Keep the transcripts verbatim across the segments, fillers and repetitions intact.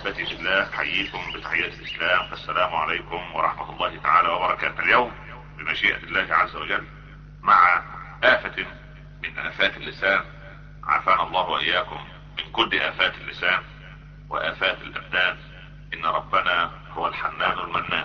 احبتي في الله، احييكم بتحية الاسلام، السلام عليكم ورحمة الله تعالى وبركاته. اليوم بمشيئة الله عز وجل مع آفة من آفات اللسان، عافانا الله واياكم من كل آفات اللسان وآفات الابدان. ان ربنا هو الحنان المنان.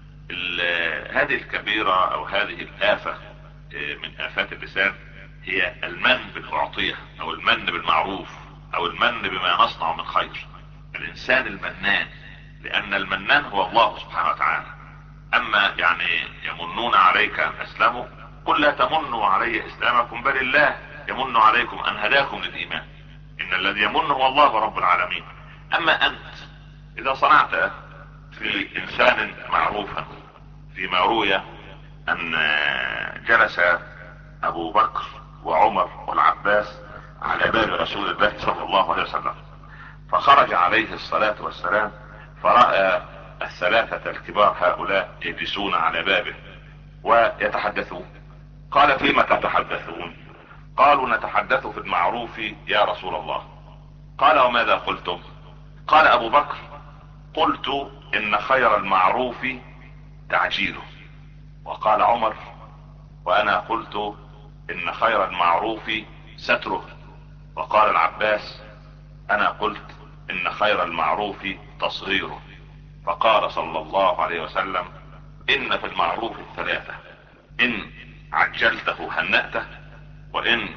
هذه الكبيرة او هذه الآفة من آفات اللسان هي المن بالاعطية او المن بالمعروف او المن بما نصنع من خير. الانسان المنان، لان المنان هو الله سبحانه وتعالى. اما يعني يمنون عليك ان اسلموا، قل لا تمنوا علي اسلامكم بل الله يمن عليكم ان هداكم للايمان. ان الذي يمن هو الله رب العالمين. اما انت اذا صنعت في انسان معروفا، فيما روي ان جلس ابو بكر وعمر والعباس على باب رسول الله صلى الله عليه وسلم، فخرج عليه الصلاة والسلام فرأى الثلاثة الكبار هؤلاء يجلسون على بابه ويتحدثون. قال: فيما تتحدثون؟ قالوا: نتحدث في المعروف يا رسول الله. قال: وماذا قلتم؟ قال ابو بكر: قلت ان خير المعروف تعجيله. وقال عمر: وانا قلت ان خير المعروف ستره. وقال العباس: انا قلت ان خير المعروف تصغيره. فقال صلى الله عليه وسلم: ان في المعروف الثلاثة، ان عجلته هنأته، وان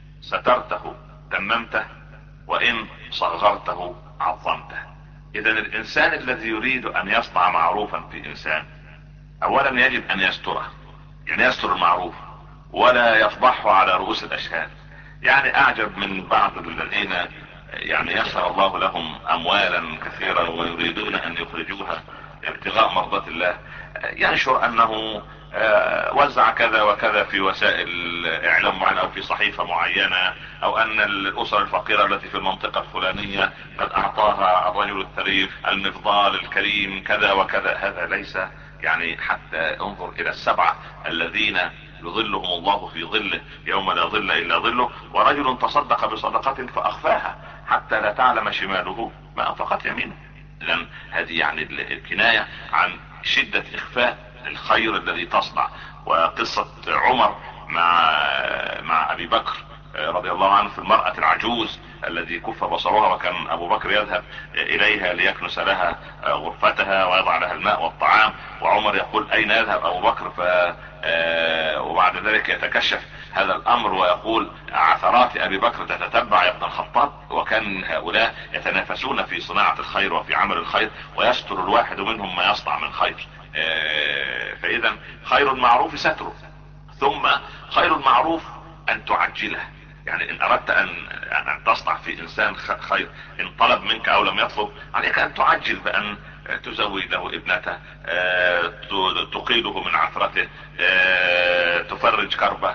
سترته تممته، وان صغرته عظمته. اذا الانسان الذي يريد ان يصنع معروفا في انسان، اولا يجب ان يستره، يعني يستر المعروف ولا يفضحه على رؤوس الاشهاد. يعني اعجب من بعض الذين يعني يسر الله لهم اموالا كثيرة ويريدون ان يخرجوها ابتغاء مرضات الله، ينشر انه وزع كذا وكذا في وسائل اعلام معينة او في صحيفة معينة، او ان الاسر الفقيرة التي في المنطقة الفلانية قد اعطاها الرجل الثري المفضال الكريم كذا وكذا. هذا ليس يعني، حتى انظر الى السبعة الذين يظلهم الله في ظله يوم لا ظل الا ظله، ورجل تصدق بصدقة فاخفاها حتى لا تعلم شماله ما انفقت يمينه. اذا هذه يعني الكناية عن شدة اخفاء الخير الذي تصنع. وقصة عمر مع مع ابي بكر رضي الله عنه في المرأة العجوز الذي كف بصرها، وكان ابو بكر يذهب اليها ليكنس لها غرفتها ويضع لها الماء والطعام، وعمر يقول: اين يذهب ابو بكر؟ ف وبعد ذلك يتكشف هذا الامر ويقول: عثرات ابي بكر تتتبع يا ابن الخطاب. وكان هؤلاء يتنافسون في صناعة الخير وفي عمل الخير، ويستر الواحد منهم ما يصنع من خير. فاذا خير المعروف ستره، ثم خير المعروف ان تعجله. يعني ان اردت ان ان تصنع في انسان خير، ان طلب منك او لم يطلب، عليك ان تعجل بان تزوج له ابنته، تقيله من عثرته، تفرج كربه،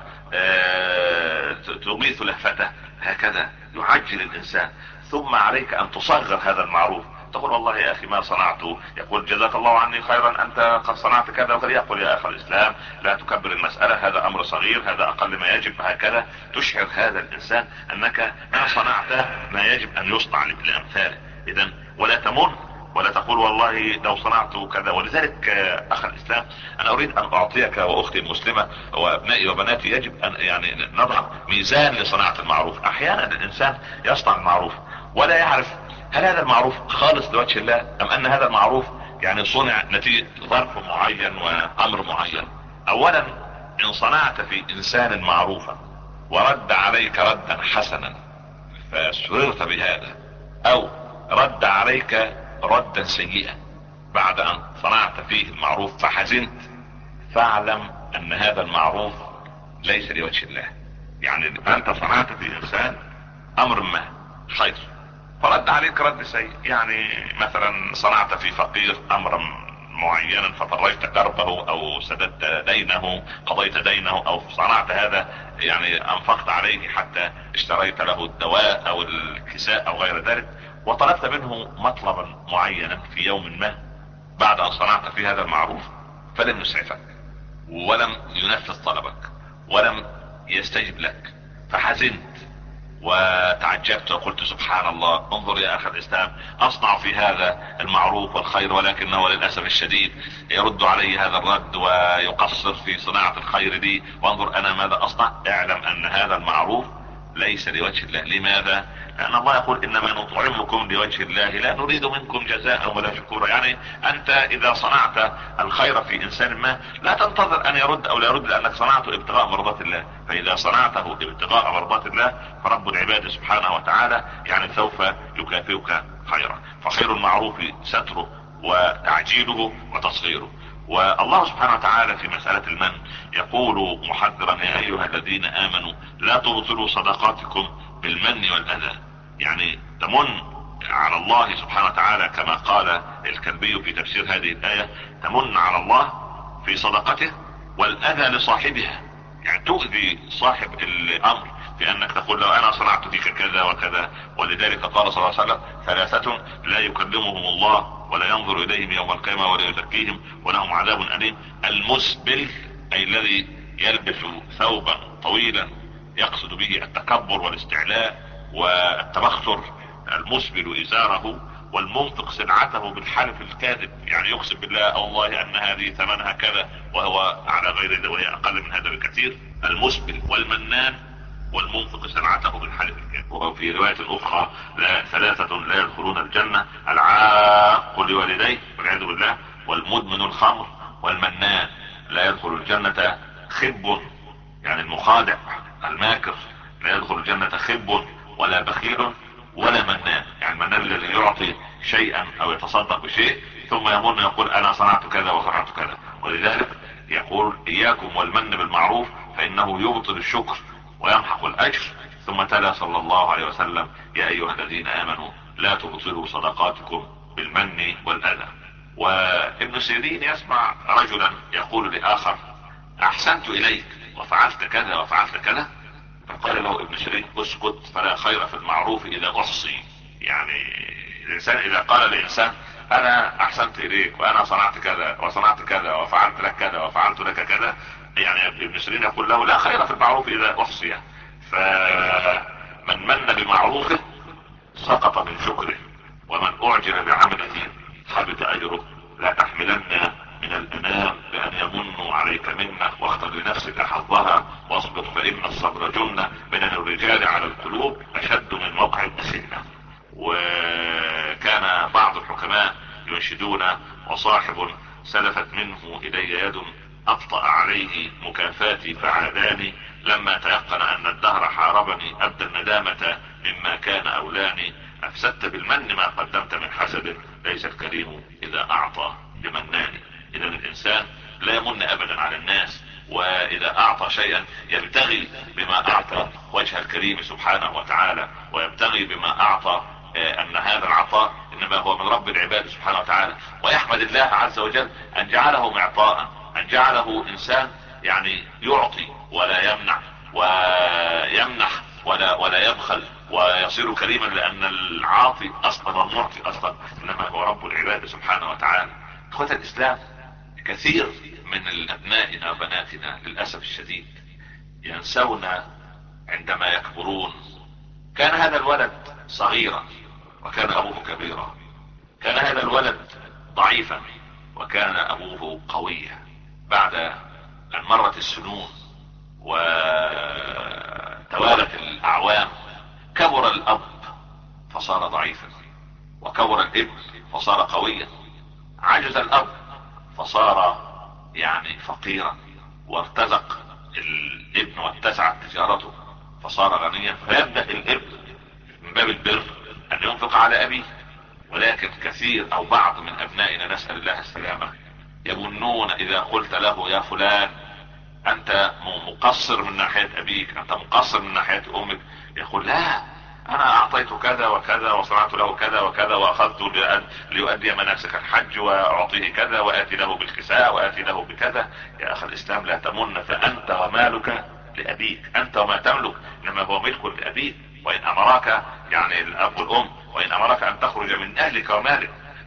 تغيث لهفته. هكذا يعجل الانسان. ثم عليك ان تصغر هذا المعروف، تقول: والله يا اخي ما صنعته. يقول: جزاك الله عني خيرا، انت قد صنعت كذا وكذا. يقول: يا اخي الاسلام لا تكبر المسألة، هذا امر صغير، هذا اقل ما يجب. هكذا تشعر هذا الانسان انك ما صنعت ما يجب ان يصنع لامثاله. اذا ولا تمن ولا تقول: والله لو صنعت كذا. ولذلك اخ الاسلام، انا اريد ان اعطيك واختي المسلمة وابنائي وبناتي، يجب ان يعني نضع ميزان لصناعة المعروف. احيانا الانسان يصنع المعروف ولا يعرف هل هذا المعروف خالص لوجه الله، ام ان هذا المعروف يعني صنع نتيجة ظرف معين وامر معين. اولا، ان صنعت في انسان معروفا ورد عليك ردا حسنا فسررت بهذا، او رد عليك ردا سيئا بعد ان صنعت فيه المعروف فحزنت، فاعلم ان هذا المعروف ليس لوجه الله. يعني انت صنعت في انسان امر ما خير فرد عليك رد سيء. يعني مثلا صنعت في فقير امرا معينا ففرجت كربه او سددت دينه، قضيت دينه، او صنعت هذا يعني انفقت عليه حتى اشتريت له الدواء او الكساء او غير ذلك، وطلبت منه مطلبا معينا في يوم ما بعد ان صنعت في هذا المعروف، فلم يسعفك ولم ينفذ طلبك ولم يستجب لك، فحزنت وتعجبت وقلت سبحان الله، انظر يا اخي الاسلام، اصنع في هذا المعروف والخير ولكنه للاسف الشديد يرد علي هذا الرد ويقصر في صناعة الخير دي، وانظر انا ماذا اصنع. اعلم ان هذا المعروف ليس لوجه الله. لماذا؟ لان الله يقول انما نطعمكم لوجه الله لا نريد منكم جزاء ولا شكورا. يعني انت اذا صنعت الخير في انسان ما لا تنتظر ان يرد او لا يرد، لانك صنعته ابتغاء مرضات الله. فاذا صنعته ابتغاء مرضات الله فرب العباد سبحانه وتعالى يعني سوف يكافئك خيرا. فخير المعروف ستره وتعجيله وتصغيره. والله سبحانه وتعالى في مسألة المن يقول محذرا يا ايها الذين امنوا لا تبطلوا صدقاتكم بالمن والاذى. يعني تمن على الله سبحانه وتعالى كما قال الكلبي في تفسير هذه الآية، تمن على الله في صدقته والاذى لصاحبها. يعني تؤذي صاحب الامر في انك تقول له انا صنعت فيك كذا وكذا. ولذلك قال صلى الله عليه وسلم ثلاثة لا يكلمهم الله ولا ينظر اليهم يوم القيامة ولا يزكيهم ولهم عذاب اليم: المسبل اي الذي يلبس ثوبا طويلا يقصد به التكبر والاستعلاء والتبختر، المسبل ازاره، والمنفق سلعته بالحلف الكاذب، يعني يقسم بالله والله ان هذه ثمنها كذا وهو على غير ذلك وهي اقل من هذا بكثير. المسبل والمنان والمنفق سلعته بالحلف الكاذب. وفي رواية اخرى لا ثلاثة لا يدخلون الجنة: العاق لوالديه والعياذ بالله، والمدمن الخمر، والمنان. لا يدخل الجنة خب يعني المخادع الماكر، لا يدخل الجنة خب ولا بخيل ولا منان. يعني المنان الذي يعطي شيئا او يتصدق بشيء ثم يمن يقول انا صنعت كذا وصنعت كذا. ولذلك يقول اياكم والمن بالمعروف فانه يبطل الشكر ويمحق الاجر. ثم تلا صلى الله عليه وسلم يا ايها الذين امنوا لا تبطلوا صدقاتكم بالمن والاذى. وابن سيرين يسمع رجلا يقول لاخر: احسنت اليك وفعلت كذا وفعلت كذا. فقال له ابن سيرين: اسكت فلا خير في المعروف اذا احصي. يعني الانسان اذا قال لانسان انا احسنت اليك وانا صنعت كذا وصنعت كذا وفعلت لك كذا وفعلت لك كذا، يعني ابن سيرين يقول له لا خير في المعروف اذا احصي. فمن من بمعروفه سقط من شكره، ومن اعجب بعمله حبط اجره. لا تحملن من الانام بان يمنوا عليك منه، واختر لنفسك حظها، واصبر فان الصبر جنة. من الرجال على القلوب اشد من موقع الاسنة. وكان بعض الحكماء ينشدون: وصاحب سلفت منه الي يد ابطأ عليه مكافاتي فعاداني، لما تيقن ان الدهر حاربني ابدى الندامة مما كان اولاني. افسدت بالمن ما قدمت من حسد، ليس الكريم اذا اعطى بمنان. اذا الانسان لا يمن ابدا على الناس، واذا اعطى شيئا يبتغي بما اعطى وجه الكريم سبحانه وتعالى، ويبتغي بما اعطى ان هذا العطاء انما هو من رب العباد سبحانه وتعالى. ويحمد الله عز وجل ان جعله معطاء، ان جعله انسان يعني يعطي ولا يمنع، ويمنح ولا ولا يبخل، ويصير كريما، لان العاطي اصلا والمعطي اصلا انما هو رب العباد سبحانه وتعالى. اخوة الاسلام، كثير من ابنائنا وبناتنا للاسف الشديد ينسون عندما يكبرون: كان هذا الولد صغيرا وكان ابوه كبيرا، كان هذا الولد ضعيفا وكان ابوه قويا. بعد ان مرت السنون وتوالت الاعوام كبر الاب فصار ضعيفا، وكبر الابن فصار قويا، عجز الاب فصار يعني فقيرا، وارتزق الابن واتسعت تجارته فصار غنيا. فيبدأ الابن من باب البر ان ينفق على ابيه. ولكن كثير او بعض من ابنائنا نسأل الله السلامة يمنون اذا قلت له يا فلان انت مقصر من ناحية ابيك، انت مقصر من ناحية امك، يقول لا انا اعطيت كذا وكذا وصنعت له كذا وكذا واخذته ليؤدي مناسك الحج واعطيه كذا واتي له بالكساء واتي له بكذا. يا اخي الاسلام لا تمن، فانت ومالك لابيك، انت وما تملك انما هو ملك لابيك. وان امرك يعني الاب والام وان امرك ان تخرج من اهلك ومالك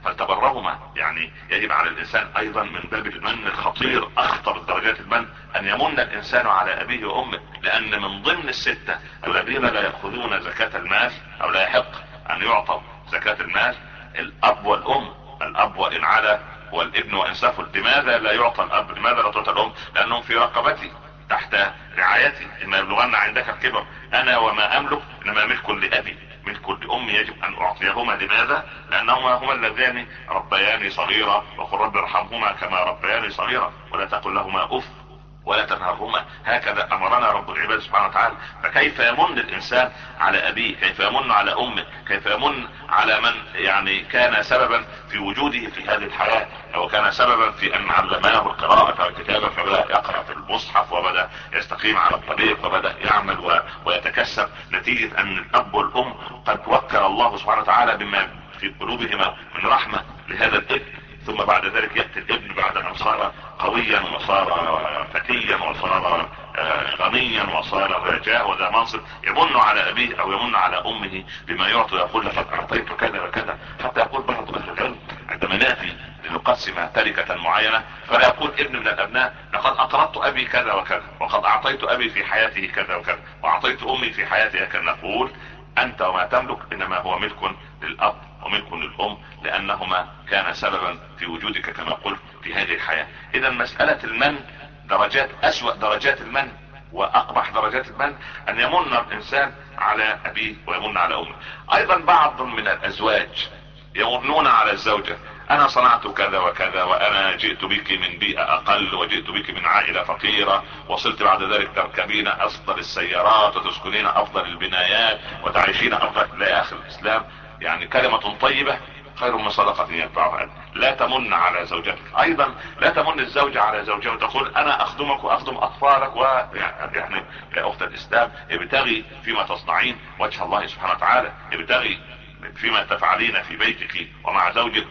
فلتبرهما. يعني يجب على الانسان ايضا من باب المن الخطير، اخطر درجات المن، ان يمن الانسان على ابيه وامه، لان من ضمن الستة الذين لا يأخذون زكاة المال او لا يحق ان يعطوا زكاة المال الاب والام. الاب وان علا والابن وان سفل. لماذا لا يعطى الاب؟ لماذا لا تعطى الام؟ لانهم في رقبتي تحت رعايتي. اما يبلغن عندك الكبر انا وما املك انما ملك لابي ملك لامي، يجب ان اعطيهما. لماذا؟ لانهما هما اللذان ربياني صغيرا، وقل رب ارحمهما كما ربياني صغيرا، ولا تقل لهما اف ولا تنهرهما. هكذا امرنا رب العباد سبحانه وتعالى. فكيف يمن الانسان على ابيه؟ كيف يمن على امه؟ كيف يمن على من يعني كان سببا في وجوده في هذه الحياة، او كان سببا في ان علمناه القراءة والكتابة فبدأ يقرأ في المصحف وبدأ يستقيم على الطريق وبدأ يعمل و... ويتكسب، نتيجة ان الاب والام قد وكل الله سبحانه وتعالى بما في قلوبهما من رحمة لهذا الابن. ثم بعد ذلك يأتي الابن بعد ان صار قويا وصار فتيا وصار غنيا وصار رجاء وذا منصب، يمن على ابيه او يمن على امه بما يعطي، يقول لقد اعطيت كذا وكذا. حتى يقول بعض اهل العلم عندما ناتي لنقسم تركة معينة فلا يقول ابن من الابناء لقد اقرضت ابي كذا وكذا، وقد اعطيت ابي في حياته كذا وكذا، واعطيت امي في حياتها كذا. نقول انت وما تملك انما هو ملك للاب وملك للام، لانهما كان سببا في وجودك كما قلت في هذه الحياة. اذا مسألة المن درجات، اسوأ درجات المن واقبح درجات المن ان يمن الانسان على ابيه ويمن على امه. ايضا بعض من الازواج يمنون على الزوجة، انا صنعت كذا وكذا، وانا جئت بك من بيئة اقل، وجئت بك من عائلة فقيرة، وصلت بعد ذلك تركبين افضل السيارات وتسكنين افضل البنايات وتعيشين افضل. لا يا اخي الاسلام، يعني كلمة طيبة خير من صدقة يتبعها. لا تمن على زوجتك. ايضا لا تمن الزوجة على زوجها وتقول انا اخدمك واخدم اطفالك، ويعني يا اخت الاسلام ابتغي فيما تصنعين وجه الله سبحانه وتعالى، ابتغي فيما تفعلين في بيتك ومع زوجك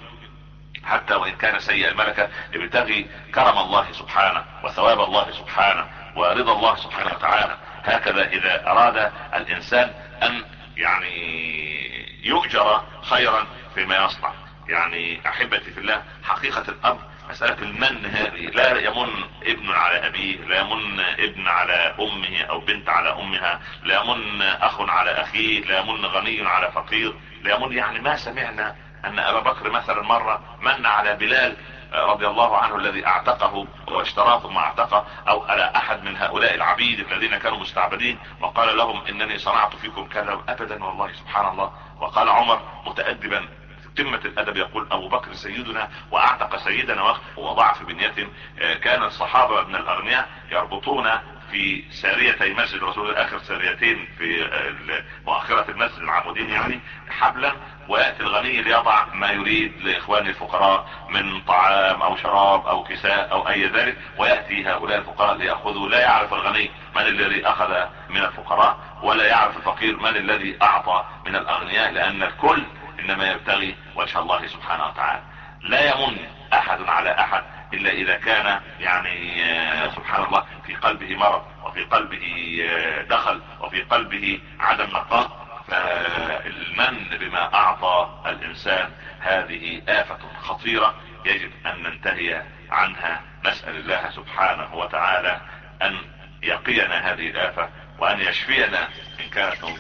حتى وان كان سيء الملكة، ابتغي كرم الله سبحانه وثواب الله سبحانه ورضا الله سبحانه وتعالى. هكذا اذا اراد الانسان ان يعني يؤجر خيرا فيما يصنع. يعني احبتي في الله، حقيقة الامر مسألة المن هذه لا يمن ابن على ابيه، لا يمن ابن على امه او بنت على امها، لا يمن اخ على اخيه، لا يمن غني على فقير، لا يمن. يعني ما سمعنا ان ابا بكر مثلا مرة من على بلال رضي الله عنه الذي اعتقه واشتراه ثم اعتقه، او على احد من هؤلاء العبيد الذين كانوا مستعبدين وقال لهم انني صنعت فيكم كذا. ابدا والله سبحان الله. وقال عمر متأدبا قمة الادب يقول ابو بكر سيدنا واعتق سيدنا، ووضع في بنية. كان الصحابة من الاغنياء يربطون في ساريتي مسجد رسول الله، اخر ساريتين في مؤخرة المسجد العمودين يعني، حبلا، ويأتي الغني ليضع ما يريد لاخوان الفقراء من طعام او شراب او كساء او اي ذلك، ويأتي هؤلاء الفقراء ليأخذوا. لا يعرف الغني من الذي اخذ من الفقراء، ولا يعرف الفقير من الذي اعطى من الاغنياء، لان الكل انما يبتغي وجه الله سبحانه وتعالى. لا يمن احد على احد الا اذا كان يعني سبحان الله في قلبه مرض، وفي قلبه دخل، وفي قلبه عدم نقاء. فالمن بما اعطى الانسان هذه آفة خطيرة يجب ان ننتهي عنها. نسأل الله سبحانه وتعالى ان يقينا هذه الآفة وان يشفينا ان كانت